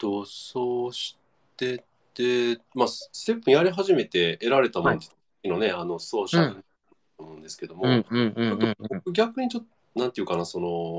そうしてて、ステップやり始めて得られたもはい。 んっていうのね、ソーシャルうん。 だと思うんですけども、 うんうんうちょっとんうんうん。 僕逆にちょっと、なんていうかな、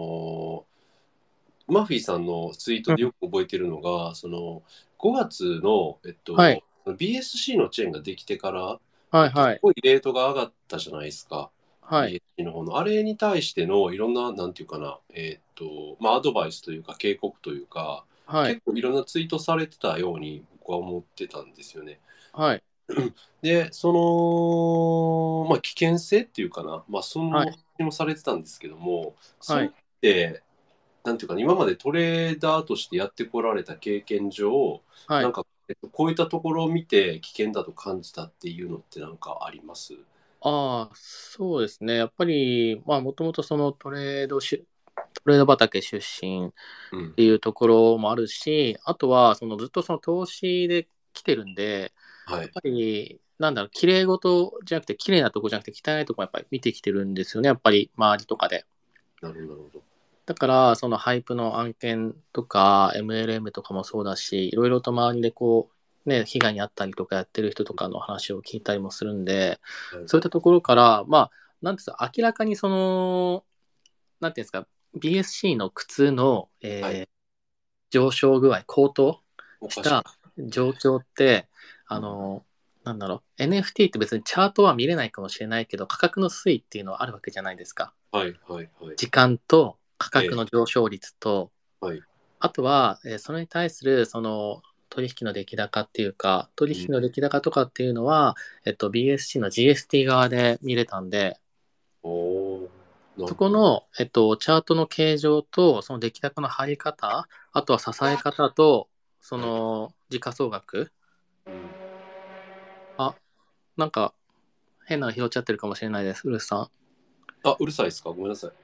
マフィーさんのツイートうん。 でよく覚えてるのが、5月の、 はい。 BSC のチェーンができてから、すはいはい。 ごいレートが上がったじゃないですか。 はい。 BSC の方の。あれに対してのいろんな、なんていうかな、アドバイスというか、警告というか、 はい。 結構いろんなツイートされてたように僕は思ってたんですよね。 はい。 で、危険性っていうかな、そのはい。 話もされてたんですけども、それっはい。 て、なんていうか、今までトレーダーとしてやってこられた経験上、 はい。 なんか、こういったところを見て危険だと感じたっていうのってなんかあります？ ああ、そうですね。やっぱり、もともとそのトレード畑出身っうん。 ていうところもあるし、あとは、ずっとその投資で来てるんで、 はい。 やっぱり、なんだろう、綺麗事じゃなくて、綺麗なとこじゃなくて、汚いとこもやっぱり見てきてるんですよね。やっぱり、周りとかで。 なるほど、なるほど。 だから、そのハイプの案件とか、MLM とかもそうだし、いろいろと周りで被害に遭ったりとかやってる人とかの話を聞いたりもするんで、 はい。 そういったところから、なんていうんですか、明らかになんていうんですか、BSC の靴の、 はい。 上昇具合、高騰したおかしい。 状況って、 うん。 なんだろう、NFT って別にチャートは見れないかもしれないけど、価格の推移っていうのはあるわけじゃないですか。 はい、はい、はい。 時間と価格ええ、 の上昇率と、 はい。 あとは、それに対する取引の出来高っていうか、取うん。 引の出来高とかっていうのは、BSC の GST 側で見れたんで、 おー、なそるほど。 この、チャートの形状と、その出来高の張り方、あとは支え方と、そはい。 の時価総額、 うん。 あ、なんか変なの拾っちゃってるかもしれないです、ウルスさん。 あ、うるさいですか？ごめんなさい。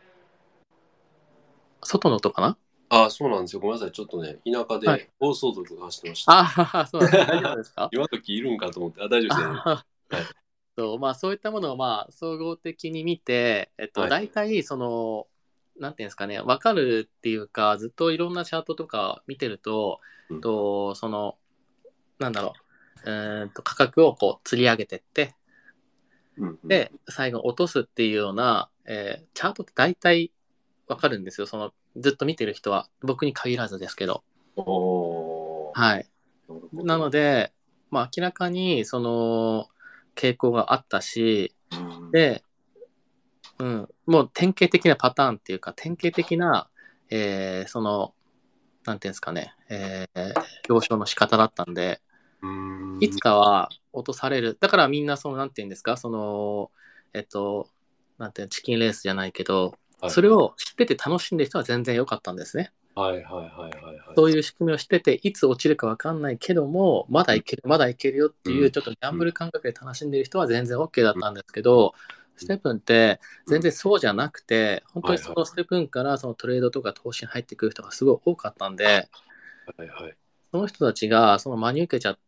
外の音かな？ あ、そうなんですよ。ごめんなさい。ちょっとね、田舎はい。 で暴走族が走ってました。 あ、そうなんですか。大丈夫ですか？ 今時いるんかと思って。あ、大丈夫です、大丈夫です。 あ、 はい。 そういったものを総合的に見て、 はい。 大体なんていうんですかね、わかるっていうか、ずっといろんなチャートとか見てると、 うん。 なんだろ価格を釣り上げてって、 うん。うん。 で、最後落とすっていうような、チャートって大体わかるんですよ。ずっと見てる人は。僕に限らずですけど。 おー、 はい。 なるほなのど。 で、明らかに傾向があったし、 うん。 で、うん、もう典型的なパターンっていうか、典型的な、なんていうんですかね、上昇の仕方だったんで、 うーん。 いつかは落とされる。だからみんな、なんていうんですか、えっと、なんていうのチキンレースじゃないけど、それはいはい。 を知ってて楽しんでる人は全然良かったんですね。 はいはいはいはいはい。 そういう仕組みを知ってて、いつ落ちるか分かんないけども、まだうん。 いける、まだいけるよっていう、 うん。 ちょっとギャンうん。 ブル感覚で楽しんでる人は全然 OK だったんですけど、ステップンってうん。 全然そうじゃなくて、本当にそはいはいのステップンからそのトレードとか投資に入ってくる人がすごい多かったんで、 はいはい。 その人たちがその真に受けちゃって、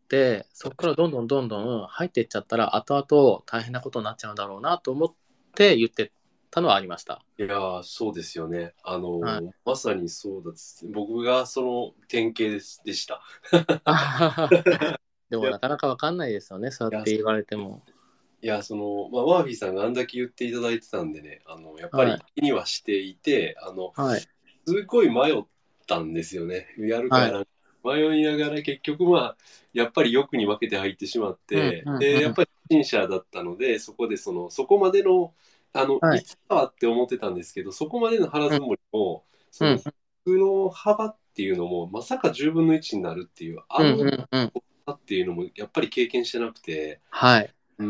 そこからどんどんどんどん入っていっちゃったら、後々大変なことになっちゃうんだろうなと思って言ってたのはありました。 いやー、そうですよね。 はい。 まさにそうだです。僕がその典型でした。 でいや、 もなかなかわかんないですよね、そうやいや、 って言われても。 マーフィーさんがあんだけ言っていただいてたんでね、やっぱはい。 り気にはしていて、 はい。 すごい迷ったんですよね。やるかはい。 やらんか。迷いながら結局やっぱり欲に負けて入ってしまっうん、 て、 うん、 で、 うん。 やっぱり初心者だったので、そこでそこまでの、 はい。 いつかはって思ってたんですけど、そこまでの腹うん、 積もりも、 うん、 服の幅っていうのも、まさか10分の1になるっていう、 うん、うん、うん。 差っていうのも、やっぱり経験してなくて、 はい。 うん、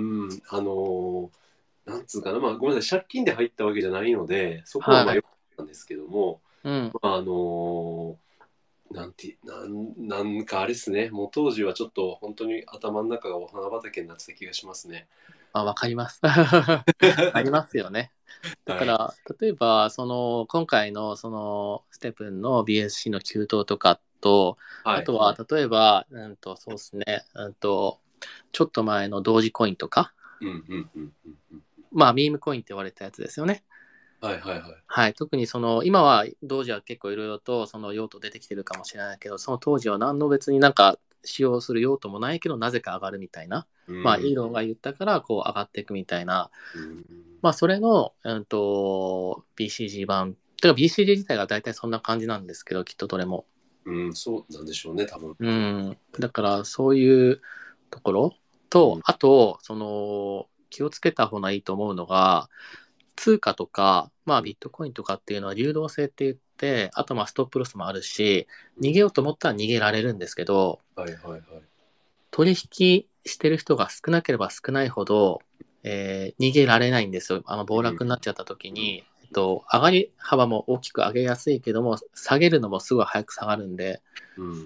なんつうかな、ごめんなさい、借金で入ったわけじゃないので、そこははい。 良かったんですけども、 うん。 まあ、あのなんて、なんかあれですね、もう当時はちょっと本当に頭の中がお花畑になってた気がしますね。 わかります。ありますよね。だかはい。 ら、例えば、今回の、ステップンの BSC の急騰とかと、 はい。 あとは、例えば、そうですね、ちょっと前の同時コインとか、 うんうんうんうんうん。 ミームコインって言われたやつですよね。 はいはいはい。 はい、特にその今は同時は結構いろいろとその用途出てきてるかもしれないけど、その当時は何の別になんか使用する用途もないけどなぜか上がるみたいな、まあイうん。 ーロンが言ったからこう上がっていくみたいな、 うん。 まあそれの、BCG 版、てか BCG 自体が大体そんな感じなんですけど、きっとどれも。 うん、そうなんでしょうね、多分。 うん、だからそういうところと、 うん。 あと、その気をつけた方がいいと思うのが、通貨とか、まあ、 うん。 ビットコインとかっていうのは流動性って言って、あとまあストップロスもあるし、 うん。 逃げようと思ったら逃げられるんですけど、 はいはいはい。 取引してる人が少なければ少ないほど、逃げられないんですよ。暴うん。 落になっちゃった時うん。 に、上がり幅も大きく上げやすいけども、下げるのもすごい早く下がるんで、 うん。うん。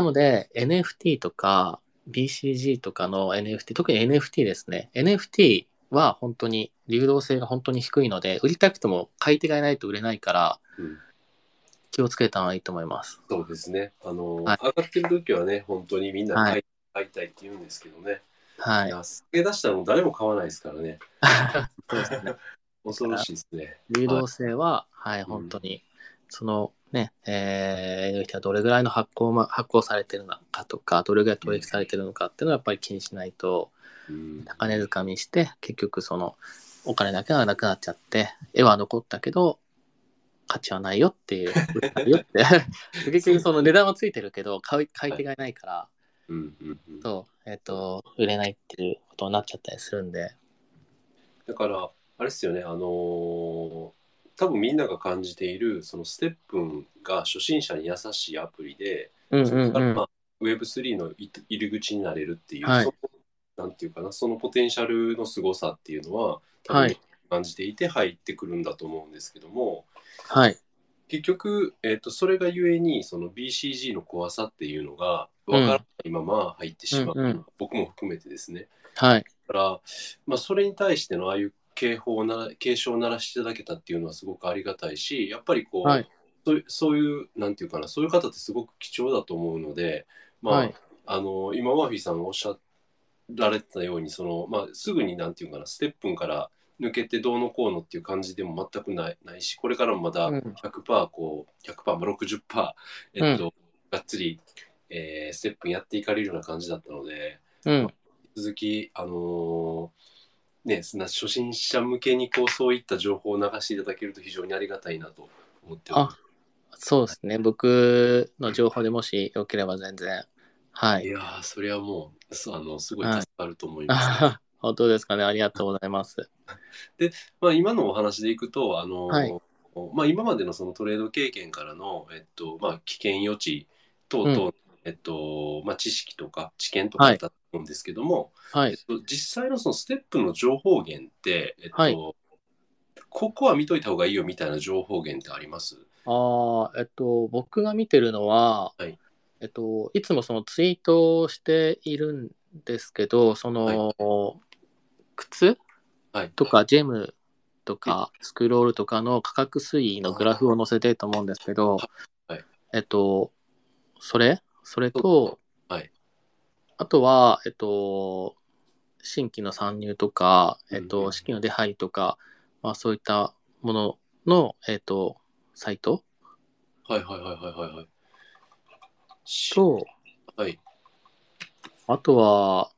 なので NFT とか BCG とかの NFT、特に NFT ですね。NFT は本当に流動性が本当に低いので、売りたくても買い手がいないと売れないからうん。 気をつけた方がいいと思います。 そうですね。 はい。 上がってる時はね、本当にみんなはい。 買いたいって言うんですけどね。 はい。 いや、下げ出したらもう誰も買わないですからね。 そうですね。だから、 恐ろしいですね。はい。 流動性は、はい、 うん。 本当に、そのね、NFT はどれぐらいの発行されてるのかとか、どれぐらい取引されてるのかっていうのはやっぱり気にしないと、 うん。 高値掴みして、結局その、お金だけがなくなっちゃって、絵は残ったけど、価値はないよっていう、売れないよって。結局その値段はついてるけど、買いはい。 手がいないから、 うん。うん。うん。 そう、 そう。 売れないっていうことになっちゃったりするんで。 だから、あれですよね、多分みんなが感じている、そのステップンが初心者に優しいアプリで、 うんそこから、 うんうん。 まあ、Web3 の入り口になれるっていう、 はい。 なんていうかな、そのポテンシャルの凄さっていうのは、多分はい。 みんな感じていて入ってくるんだと思うんですけども、 はい。 結局、それがゆえに、その BCG の怖さっていうのが分からうん。 ないまま入ってしまう。 うんうん。 僕も含めてですね。 はい。 だから、まあ、それに対してのああいう警鐘を鳴らしていただけたっていうのはすごくありがたいし、やっぱりこう、 はい。 そういう、なんていうかな、そういう方ってすごく貴重だと思うので、まはい。 あ、今、マーフィーさんがおっしゃられてたように、まあ、すぐになんていうかな、ステップンから抜けてどうのこうのっていう感じでも全くないし、これからもまだうん。 100%こう、100%、も60%、 うん。 がっつり、ステップンやっていかれるような感じだったので、まあ、 うん。 引き続き、ね、初心者向けにこうそういった情報を流していただけると非常にありがたいなと思っておりあ、 ます。 そうですね。僕の情報でもしよければ全然。はい。 いやー、それはもう、すごい助はい。 かると思います。 あ本当ですかね。ありがとうございます。 で、まあ、今のお話でいくと、 はい。 まあ、今までのそのトレード経験からの、まあ、危険予知等うん。 々、まあ、知識とか知見とかあはい。 ったと思うんですけども、 はい。 実際のそのステップの情報源って、 はい。 ここは見といた方がいいよみたいな情報源ってあります？ 僕が見てるのは、 はい。 いつもそのツイートをしているんですけど、そはい。 の、靴はい。 とかジェムとうん。 かスクロールとかの価格推移のグラフを載せてると思うんですけど、 はい。はい。 えっと、それそう。 と、 はい。 あとは、新規の参入とか、 うんうん。 資金の出入りとか、まあそういったものの、サイトはいはいはいはいはいはい。しと、 はい。 あとは、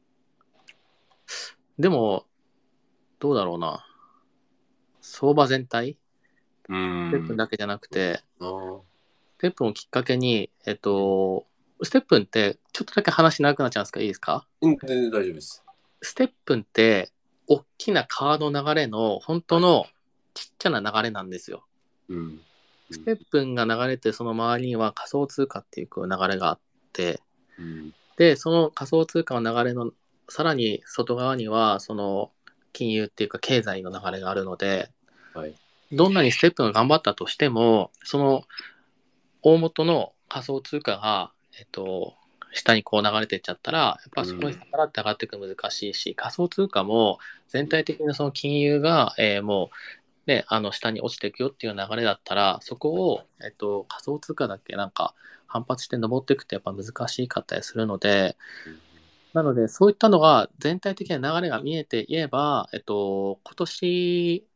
でも、どうだろうな。相場全体うーステップンん。 だけじゃなくて、 ああ。 ステップンをきっかけに、 うん。 ステップンってちょっとだけ話長くなっちゃうんですか？いいですか？ うん、全然大丈夫です。 ステップンって、大きな川の流れの本当はい。 のちっちゃな流れなんですよ。 うん。うん。 ステップンが流れて、その周りには仮想通貨っていう流れがあって、 うん。 で、その仮想通貨の流れのさらに外側には、その金融っていうか経済の流れがあるので、 はい。 どんなにステップンが頑張ったとしても、その大元の仮想通貨が、下にこう流れていっちゃったら、やっぱそこにうん。 逆らって上がっていくの難しいし、仮想通貨も全体的なその金融が、もう、ね、下に落ちていくよっていう流れだったら、そこを、仮想通貨だけなんか反発して登っていくってやっぱ難しかったりするので、 うん。 なのでそういったのが全体的な流れが見えていれば、今年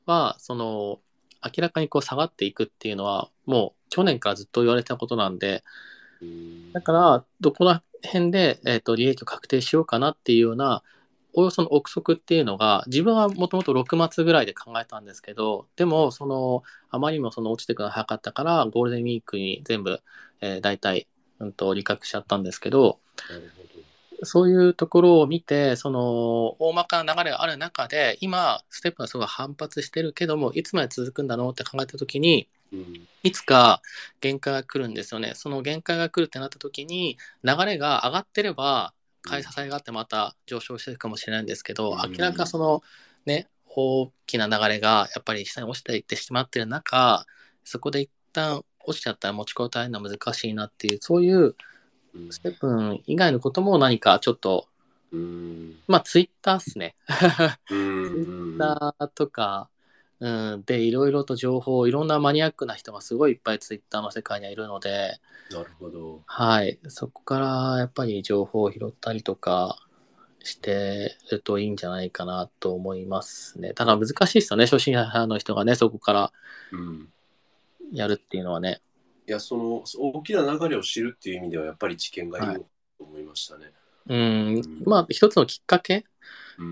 は、明らかにこう下がっていくっていうのは、もう去年からずっと言われてたことなんで、だから、どこら辺で、利益を確定しようかなっていうような、おおよその憶測っていうのが、自分はもともと6月ぐらいで考えたんですけど、でも、あまりにも落ちていくのが早かったから、ゴールデンウィークに全部、大体、利確しちゃったんですけど、 なるほそういうところを見て、大まかな流れがある中で、今、ステップがすごい反発してるけども、いつまで続くんだろうって考えたときに、 ど。うん。 いつか限界が来るんですよね。その限界が来るってなった時に、流れが上がってれば、買い支えがあってまた上昇していくかもしれないんですけど、明らかね、大きな流れがやっぱり下に落ちていってしまっている中、そこで一旦落ちちゃったら持ちこたえるのは難しいなっていう、そういうステップ以外のことも何かちょっと、 うん。 まあツイッターっすね。 うん。 ツイッうん。 ターとか、で、いろいろと情報、いろんなマニアックな人がすごいいっぱいツイッターの世界にはいるので、 なるほど。 はい、そこからやっぱり情報を拾ったりとかしてるといいんじゃないかなと思いますね。ただ難しいですよね、初心者の人がね、そこからうん。 やるっていうのはね。 いや、その大きな流れを知るっていう意味では、やっぱり知見がいるはい。 のかと思いましたね。うん。 まあ、一つのきっかけうん。うん。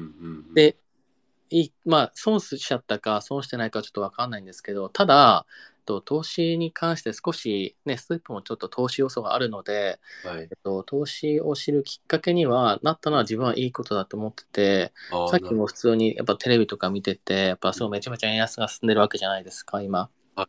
でまあ、損しちゃったか、損してないかちょっとわかんないんですけど、ただ、投資に関して少し、ね、ステップもちょっと投資要素があるので、 はい。 投資を知るきっかけにはなったのは自分はいいことだと思ってて、 ああ、 さっきも普通にやっぱテレビとか見てて、やっぱうん。 そうめちゃめちゃ円安が進んでるわけじゃないですか、今。 はい。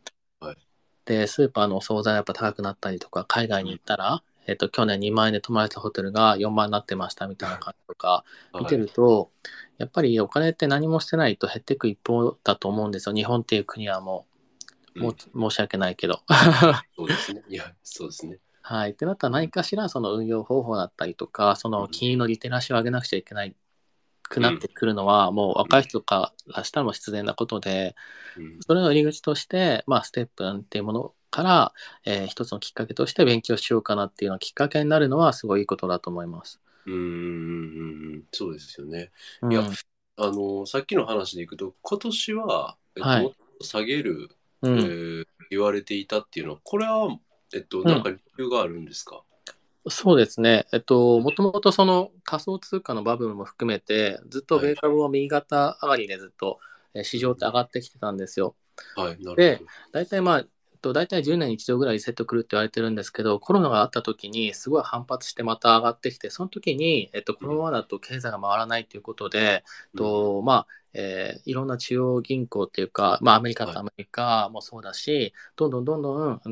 はい。 で、スーパーのお惣菜やっぱ高くなったりとか、海外うん。 に行ったら、去年2万円で泊まれたホテルが4万円になってましたみたいな感じとか見てはい。 ると、やっぱりお金って何もしてないと減っていく一方だと思うんですよ。日本っていう国はうん。 申し訳ないけど。 そうですね。いや、そうですね。 はい。ってなったらうん。 何かしらその運用方法だったりとか、そうん。 の金融のリテラシーを上げなくちゃいけないくうん。 なってくるのは、もううん。 若い人からしたらもう必然なことで、 うん。 それの入り口として、まあ、ステップっていうものから、一つのきっかけとして勉強しようかなっていうのがきっかけになるのはすごいいいことだと思います。 うん。うん。うん。そうですよね。いや、 うん。 さっきの話でいくと、今年は、 はい。 もっと下げる、 うん。 言われていたっていうのは、これは、なんうん。 か理由があるんですか？ そうですね。もともとその仮想通貨のバブルも含めて、ずっとはい。 米株は右肩上がりでずっと市場って上うん。 がってきてたんですよ。 はい。なるほで、 ど。 大体まあ、大体10年に一度ぐらいリセット来るって言われてるんですけど、コロナがあった時にすごい反発してまた上がってきて、その時に、このままだと経済が回らないということで、 うん。 まあ、いろんな中央銀行っていうか、まあ、アメリカはい。 とアメリカもそうだし、どんどんどんどん、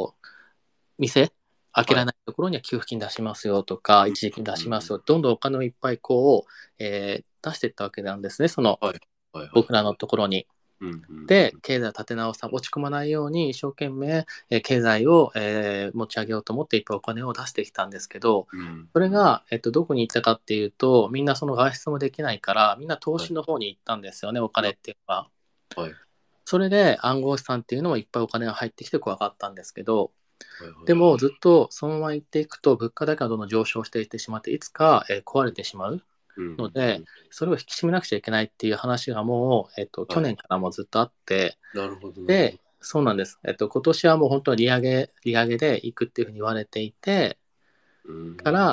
開けはい。 られないところには給付金出しますよとか、 うん。 一時金出うん。 しますよ、どんどんお金をいっぱいこう、出していったわけなんですね、 はい。はい。はい。 僕らのところに。 うん。うん。 で、経済を立て直さ、落ち込まないように一生懸命、経済を、持ち上げようと思っていっぱいお金を出してきたんですけど、 うん。うん。 それが、どこに行ったかっていうと、みんなその外出もできないから、みんな投はい。 資の方に行ったんですよね、お金な、 っていうのは。 はい。 それで暗号資産っていうのもいっぱいお金が入ってきて怖かったんですけど、 はい。はい。 でもずっとそのまま行っていくと物価だけがどんどん上昇していってしまって、いつか、壊れてしまううん。うので、 ん。 それを引き締めなくちゃいけないっていう話がもう、去はい。 年からもずっとあって、 なるほど。なるほで、 ど。 そうなんです。今年はもう本当に利上げでいくっていうふうに言われていて、 うん。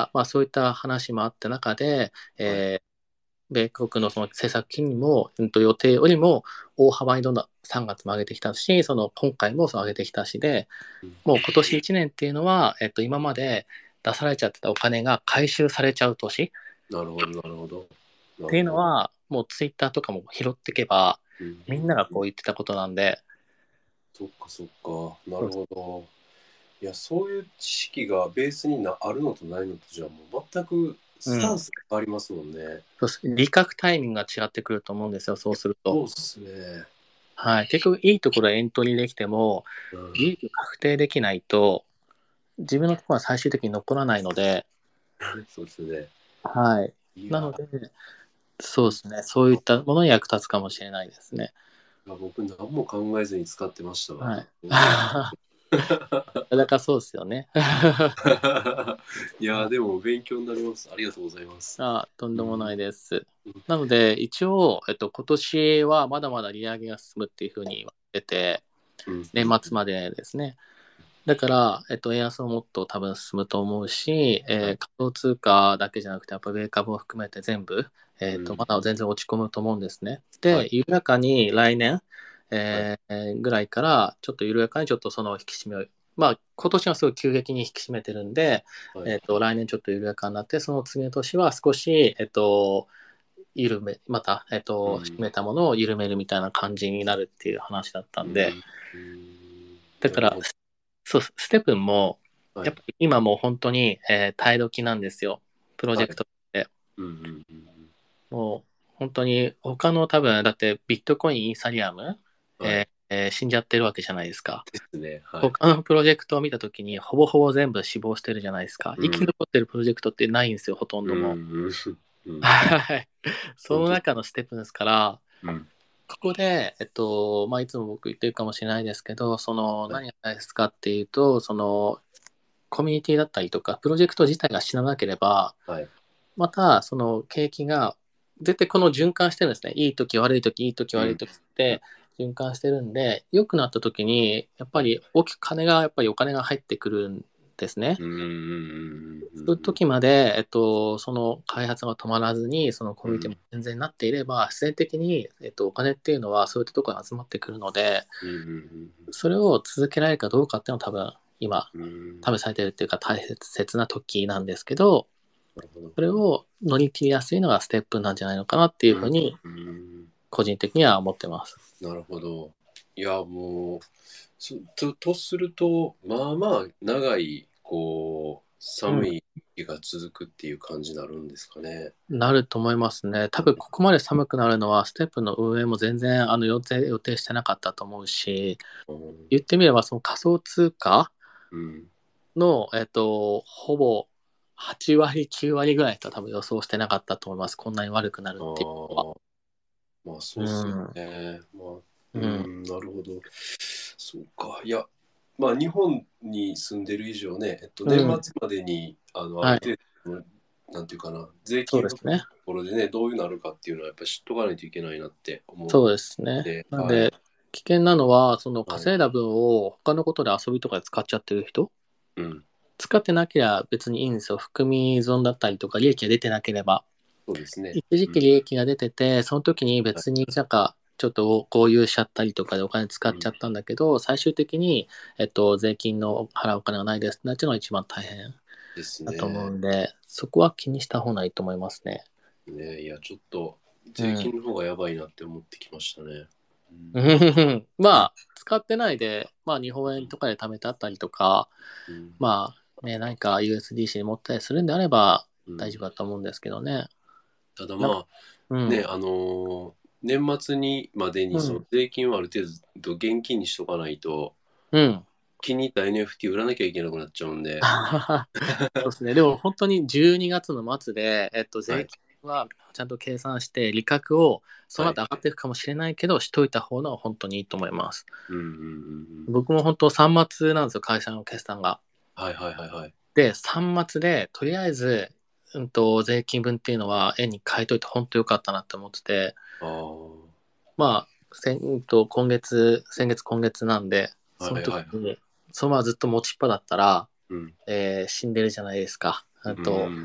から、まあそういった話もあった中で、 はい。 米国のその政策金利も、予定よりも大幅にどんどん3月も上げてきたし、今回もそう上げてきたしで、 うん。 もう今年1年っていうのは、今まで出されちゃってたお金が回収されちゃう年っなるほど。なるほど。なていうるほど。 のは、もうツイッターとかも拾っていけば、 うん。 みんながこう言ってたことなんで、 そっかそっか。なるほど。いや、そういう知識がベースにあるのとないのとじゃもう全くうん。 スタンスが変わりますもんね。 そう理覚タイミングが違ってくると思うんですよ、そうすると。 そうっすね。 はい。結局、いいところへエントリーできても、 うん。 利益を確定できないと、自分のところは最終的に残らないので、 そうですね。 はい。 いや、 なので、そうですね。そういったものに役立つかもしれないですね。 僕何も考えずに使ってましたわ。 はい。 うん。 だからそうですよね。 いやー、でも勉強になります。ありがとうございます。 とんでもないうん。 です。なので、一応、今年はまだまだ利上げが進むっていうふうに言われてて、 うん。うん。 年末までですね。だから、円安ももっと多分進むと思うし、 はい。 仮想通貨だけじゃなくて、やっぱ米株も含めて全部、 うん。 まだ全然落ち込むと思うんですね。 はい。 で、緩やかに来年、 はい。 ぐらいから、ちょっと緩やかにちょっとその引き締めを、まあ、今年はすごい急激に引き締めてるんで、 はい。 来年ちょっと緩やかになって、その次の年は少し、また、締うん。 めたものを緩めるみたいな感じになるっていう話だったんで、 うん。うん。 だから、 なるほど。 そう、ステップンも、 はい。 やっぱり今もう本当に、耐え時なんですよ。プロジはい。 ェクトって。 うん。うん。うん。 もう本当に他の多分、だってビットコイン、イーサリアム、 はい。 死んじゃってるわけじゃないですか。 ですね。はい。 他のプロジェクトを見たときに、ほぼほぼ全部死亡してるじゃないですか。生きうん。 残ってるプロジェクトってないんですよ、ほとんうども。 ん。うん。 はい。そ本当。 の中のステップですから、 うん。 ここで、まあ、いつも僕言ってるかもしれないですけど、 はい。 何が大切かっていうと、コミュニティだったりとか、プロジェクト自体が死ななければ、 はい。 また、その景気が、絶対この循環してるんですね。いい時、悪い時、いい時、 うん。 悪い時って循環してるんで、良くなった時に、やっぱはい。 り大きくやっぱりお金が入ってくるんですね。 うん。うん。うん。うそういうん。 時まで、その開発が止まらずに、そのコミュニティもうん。 健全になっていれば、自然的に、お金っていうのはそういったところに集まってくるので、 うん。うん。 それを続けられるかどうかっていうのは多分、今、 うん。 試されているっていうか大切な時なんですけど、 なるほど。 それを乗り切りやすいのがステップなんじゃないのかなっていううん。 ふうに、 うん。 個人的には思ってます。 なるほど。いや、もう、とすると、まあまあ、長い、こう、 うん。 寒い日が続くっていう感じになるんですかね。 なると思いますね。多分ここまで寒くなるのは、ステップの運営も全然予定してなかったと思うし、 うん。 言ってみればその仮想通貨うん。 の、ほぼ8割、9割ぐらいとは多分予想してなかったと思います。こんなに悪くなるあっていうのは。 あ、まあそううっすよん。 ね。まあ、 うん。 なるほど。そうか。いや、まあ日本に住んでる以上ね、年うん。 末までに、あはい。 る程度、なんていうかな、税金のとそうですね。 ころでね、どういうなるかっていうのはやっぱ知っとかないといけないなって思っそうですね。 て、 なんで、 はい。 危険なのは、そのはい。 稼いだ分を他のことで遊びとかで使っちゃってる人、 うん。 使ってなければ別にいいんですよ。含み損だったりとか、利益が出てなければ。 そうですね。 一時うん。 期利益が出てて、その時にはい。 別になんか、ちょっと豪遊しちゃったりとかでお金使うん。 っちゃったんだけど、最終的に、税金の払うお金がないですってなっちゃうのが一番大変ですだと思うね。 んで、そこは気にした方がいいと思いますね。 ね、いや、ちょっとうん。 税金の方がやばいなって思ってきましたね。うん。 まうん。 あ、使ってないで、まあ、日本円とかで貯めてあったりとか、 うん。 まあ、ね、何か USDC に持ったりするんであればうん。 大丈夫だと思うんですけどね。 ただな、 まあ、ね、 うん。 年末にまでにそのうん。 税金をある程度現金にしとかないと、 うん。 気に入った NFT 売らなきゃいけなくなっちゃうんで、 そうですね。でも本当に12月の末で、 はい、 税金はちゃんと計算して、利確をそのはい、 後上がっていくかもしれないけど、しといた方が本当にいいと思います。 うん、うん、うん、うん。 僕も本当3末なんですよ、会社の決算が。 はい、はい、はい、はい。 で、3末で、とりあえず、税金分っていうのは円に変えといて本当良かったなって思ってて、 ああ、 まあ、先月、今月なんで、そのはい、はい、 時に、そのままずっと持ちっぱだったら、 うん、 死んでるじゃないですか。 うん、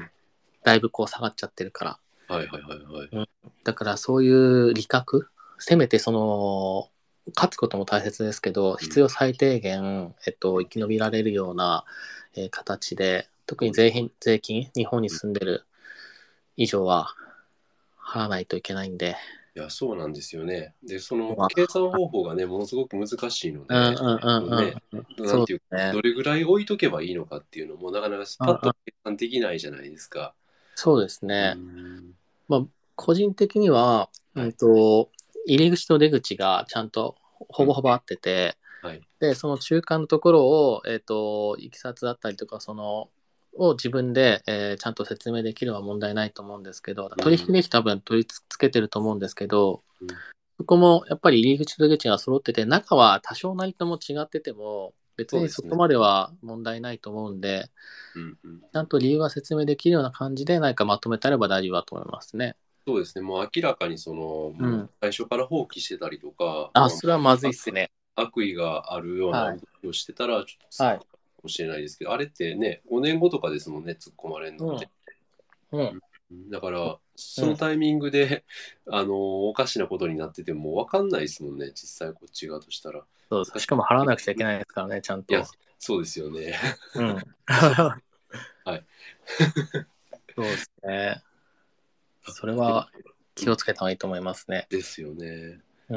だいぶこう下がっちゃってるから。 はい、はい、はい、はい。 うん、だからそういう利確、せめて勝つことも大切ですけど、 うん、 必要最低限、生き延びられるような、形で、特にそうです。 税金、日本にうん。 住んでる以上は払わないといけないんで、 いや、そうなんですよね。で、そのま計算方法がね、ものすごく難しいのあ、うんで、ね、 うん。そうなんていうか、 ですね。 どれぐらい置いとけばいいのかっていうのも、なかなかうんうん、 パッと計算できないじゃないですか。 そうですうーね。 ん。 まあ、個人的には、 はい。 入り口と出口がちゃんとうん。 ほぼほぼ合ってて、 はい。 で、その中間のところを、いきさつだったりとか、を自分で、ちゃんと説明できれば問題ないと思うんですけど、取引うん。 でき多分取り付けてると思うんですけど、 うん。 そこもやっぱり入り口と出口が揃ってて、中は多少なりとも違ってても、 別そうですね。 にそこまでは問題ないと思うんで、 うんうん。 ちゃんと理由が説明できるような感じで何かまとめたれば大丈夫だと思いますね。 そうですね。もう明らかにもううん。 最初から放棄してたりとか、 あ、それはまずいっ悪すね。 悪意があるような動はい。 きをしてたら、ちょっと突っ込むかはい。 もしれないですけど、あれってね、5年後とかですもんね、突っ込まれるのって。 うん。うん。 だから、 うん。 そのタイミングで、おかしなことになってても分かんないですもんね、実際こっち側としたら。 そうです。しかも払わなくちゃいけないですからね、ちゃんいや、 と。 そうですよね。 うん。 そう、はい。 そうですね。それは気をつけた方がいいと思いますね。 ですよね。 うん。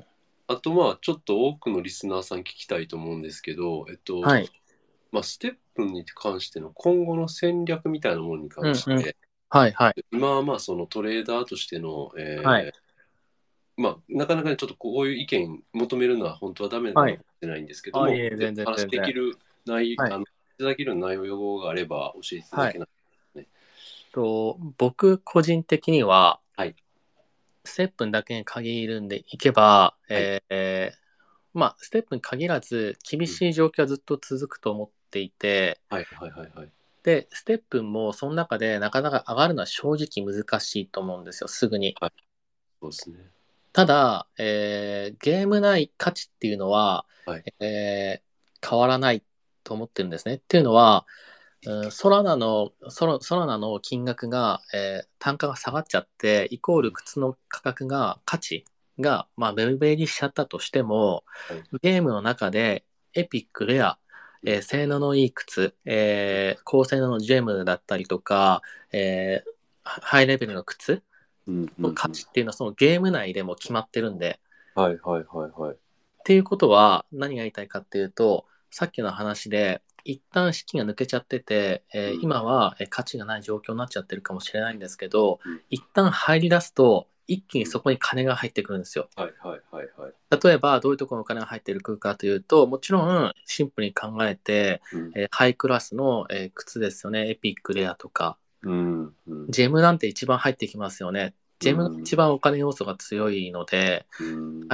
あと、まあ、ちょっと多くのリスナーさん聞きたいと思うんですけど、 はい。 まあ、ステップに関しての今後の戦略みたいなものにうんうん。 関して、 はいはい。 今はまあそのトレーダーとしての、 はい。 まあ、なかなかね、ちょっとこういう意見求めるのは本当はダメなはい。 のかもしれないんですけどあ、いも、 え、全然話全然。 できる内、 はい。 いただける内容があれば教えていただはい。 けないですね。 僕個人的には、 はい。 ステップンだけに限るんでいけば、 はい。 まあ、ステップに限らず、厳うん。 しい状況はずっと続くと思っていて、 はいはいはいはい。 で、ステップンもその中でなかなか上がるのは正直難しいと思うんですよ、すぐに。 はい。そうですね。 ただ、ゲーム内価値っていうのは、 はい。 変わらないと思ってるんですね。っていうのは、ソラナの金額が、単価が下がっちゃって、イコーうん。 ル靴の価格が、価値が、まあ、目減りしちゃったとしても、 はい。 ゲームの中で、エピック、レア、 うん。 性能のいい靴、高性能のジェムだったりとか、ハイレベルの靴うんうのんうん。 価値っていうのは、そのゲーム内でも決まってるんで、 はいはいはいはい。 っていうことは何が言いたいかっていうと、さっきの話で、一旦資金が抜けちゃってて、 うん。 今は価値がない状況になっちゃってるかもしれないんですけど、 うん。 一旦入り出すと、一気うん。 にそこに金が入ってくるんですよ。 はいはいはいはい。 例えば、どういうところにお金が入ってくるかというと、もちろんシンプルに考えて、 うん。 ハイクラスの、靴ですよね。エピックレアとか。 うん。うん。 ジェムなんて一番入ってきますよね。 うジェムが一ん。 番お金要素が強いので、 うん。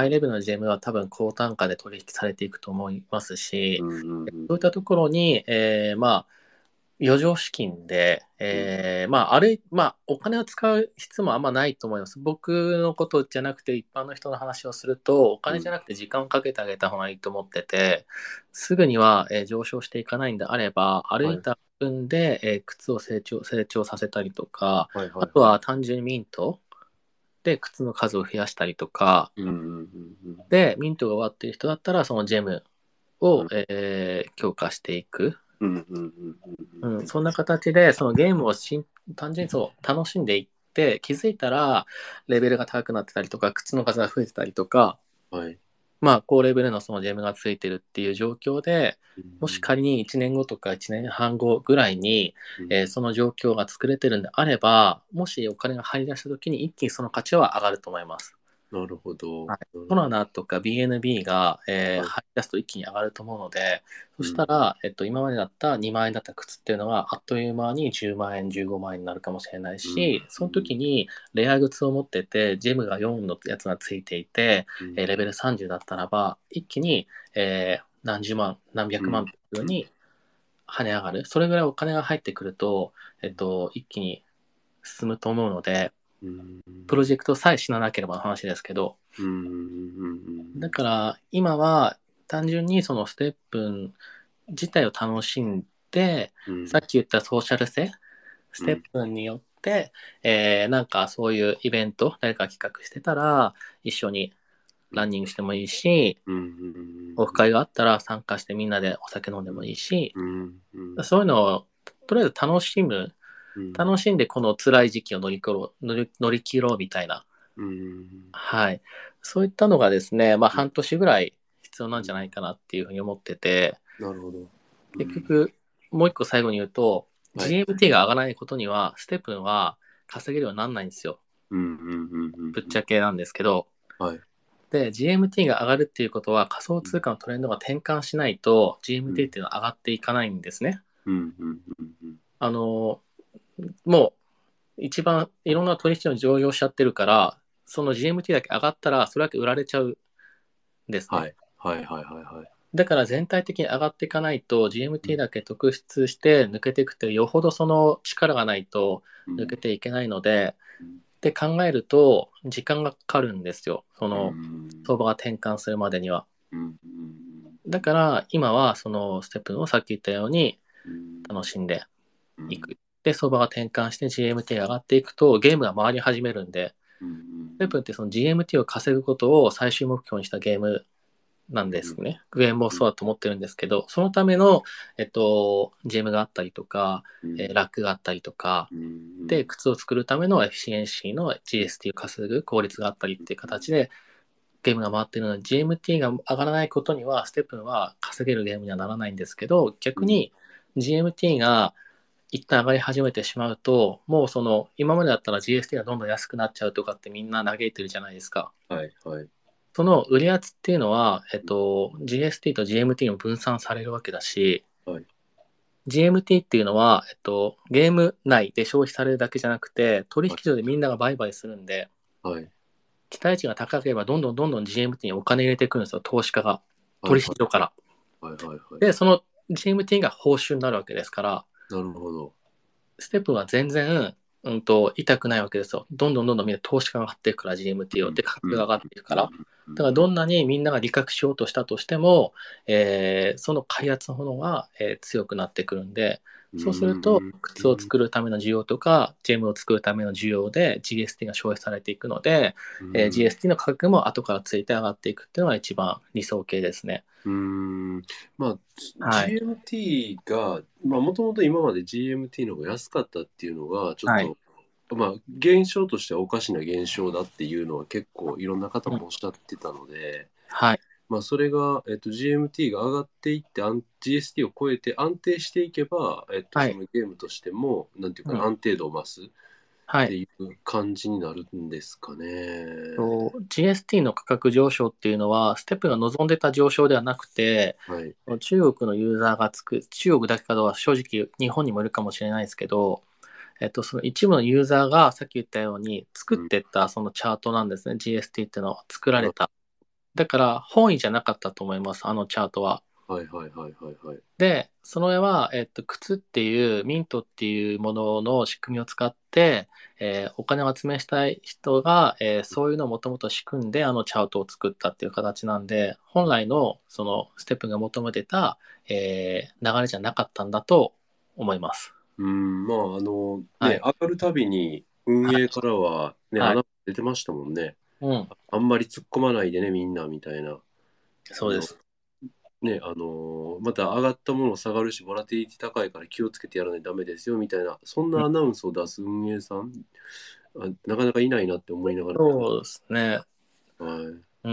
ハイレベルのジェムは多分高単価で取引されていくと思いますし、 うん。うん。 そういったところに、まあ、余剰資金で、 うん。 まあ、まあ、お金を使う必要もあんまないと思います。僕のことじゃなくて、一般の人の話をすると、おうん。 金じゃなくて時間をかけてあげた方がいいと思ってて、すぐには、上昇していかないんであれば、歩はい。 いた分で、靴を成長させたりとか、 はいはあといはい。 は単純にミントで靴の数を増やしたりとか、 うんうんうんで、ミントが終わっている人だったら、そのジェムを、 うん。 強化していく。 うんうんうんうんうん、そんな形で、そのゲームを単純にそう楽しんでいって、気づいたら、レベルが高くなってたりとか、靴の数が増えてたりとか、 うん。はい。 まあ、高レベルのそのジェムがついてるっていう状況で、 うんもし仮に1年後とか1年半後ぐらいに、 うんその状況が作れてるんであれば、もしお金が入り出した時に一気にその価値は上がると思います。 なるほど。 はい、 なるほソラナとか BNB が、 ど。はい。 入り出すと一気に上がると思うので、そうん。 したら、今までだった2万円だった靴っていうのが、あっという間に10万円、15万円になるかもしれないうん。 し、その時うん。 にレア靴を持ってて、ジェムが4のやつがついていて、 うん。 レベル30だったらば、一気に、何十万、何うん。 百万というふうに跳ね上がる。それぐらいお金が入ってくると、一気に進むと思うので、 うん。 プロジェクトさえ死ななければの話ですけど、 うん。 だから今は単純にそのステップ自体を楽しんで、 うん。 さっき言ったソーシャル性、ステッうん。 プによって、なんかそういうイベント、誰か企画してたら一緒にランニングしてもいいし、 うん。 オフ会があったら参加してみんなでお酒飲んでもいいし、 うん。うん。 そういうのをとりあえず楽しむ、 うん。 楽しんでこの辛い時期を乗り切ろうみたいな、 うん。 はい。そういったのがですね、まあうん。 半年ぐらい必要なんじゃないかなっていうふうに思ってて、 なるほど。うん。 結局、もう一個最後に言うと、 はい。 GMT が上がらないことには、ステップンは稼げるようにならないんですよ。 うん。うん。うん。 ぶっうん。 ちゃけなんですけど。 はい。 で、GMT が上がるっていうことは、仮想うん。 通貨のトレンドが転換しないと、 う GMT っん。 ていうのは上がっていかないんですね。 うん。うん。うん。 あの、もう、一番いろんな取引所に上場しちゃってるから、その GMT だけ上がったら、それだけ売られちゃうんですね。 はい。はい。はい。はい。はい。 だから全体的に上がっていかないと GMT だけ特出して抜けていくってよほどその力がないと抜けていけないので、って考えると時間がかかるんですよ。その相場が転換するまでには。だから今はそのステップをさっき言ったように楽しんでいく。で、相場が転換して GMT が上がっていくとゲームが回り始めるんで、ステップってその GMT を稼ぐことを最終目標にしたゲームなんですね。ゲームもそうだと思ってるんですけど、そのための、ジェムがあったりとか、ラックがあったりとか、で、靴を作るためのエフィシエンシーの GST を稼ぐ効率があったりっていう形で、ゲームが回っているので、GMT が上がらないことには、ステップは稼げるゲームにはならないんですけど、逆に GMT が一旦上がり始めてしまうと、もうその、今までだったら GST がどんどん安くなっちゃうとかってみんな嘆いてるじゃないですか。 はいはい。 その売り圧っていうのは、GST と GMT にも分散されるわけだし、 はい。 GMT っていうのは、ゲーム内で消費されるだけじゃなくて、取引所でみんなが売買するんで、 はい。 期待値が高ければどんどんどんどん GMT にお金入れてくるんですよ、投資家が。取はいはい。 引所から。 はいはいはい。 で、その GMT が報酬になるわけですから、 なるほど。 ステップは全然、痛くないわけですよ。どんどんどんどんみんな投資家が上がっていくから、GMT を。で、価格が上がっていくから。だからどんなにみんなが利確しようとしたとしても、その開発の方が、強くなってくるんで、そうすると、靴を作るための需要とか、ジェムを作るための需要で GST が消費されていくので、GST の価格も後からついて上がっていくっていうのが一番理想形ですね。 まあ、 はい。 GMT が、もともと今まで GMT の方が安かったっていうのが、ちょっはい。 と、現象としてはおかしな現象だっていうのは結構いろんな方うん、 もおっしゃってたので、 はい。 それが、GMT が上がっていって、GST を超えて安定していけば、 はい。 そのゲームとしても、なんていうかな、 うん。 安定度を増すっはい。 ていう感じになるんですかね。 GST の価格上昇っていうのは、ステップが望んでた上昇ではなくて、 はい。 中国のユーザーが中国だけかどうかは正直日本にもいるかもしれないですけど、その一部のユーザーがさっき言ったように作っうん。 てったそのチャートなんですね。GST っていうのは作られた。だから本意じゃなかったと思います、あのチャートは。 はいはいはいはいはい。 で、その絵は、靴っていう、ミントっていうものの仕組みを使って、お金を集めしたい人が、そういうのをもともと仕組んで、あのチャートを作ったっていう形なんで、本来の、その、ステップが求めてた、流れじゃなかったんだと思います。 ね、 はい。 上がるたびに運はい。 営からはね、 はい。 穴出てましたもんね。 うん。 あんまり突っ込まないでね、みんな、みたいな。あの、 そうです。 ね、また上がったもの下がるし、ボラティリティ高いから気をつけてやらないとダメですよ、みたいな、そんうん、 なアナウンスを出す運営さん、なかなかいないなって思いながら、 そうですね。 はい。 うん。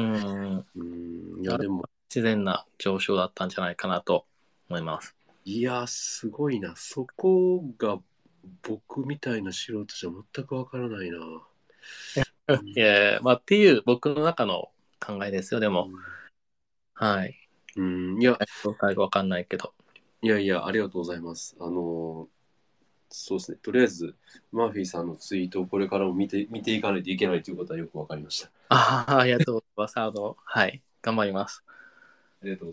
いや、 あれでも、 は自然な上昇だったんじゃないかなと思います。 いや、すごいな。そこが僕みたいな素人じゃ全くわからないな。ういやいや、まあ、っていう僕の中の考えですよ、でも。 ん、 はい。 いや、 どうかわかんないけど。 いやいや、ありがとうございます。そうですね。とりあえず、マーフィーさんのツイートをこれからも見ていかないといけないということはよくわかりました。 ああ、ありがとうございます。はい。頑張ります。 ありがとうございます。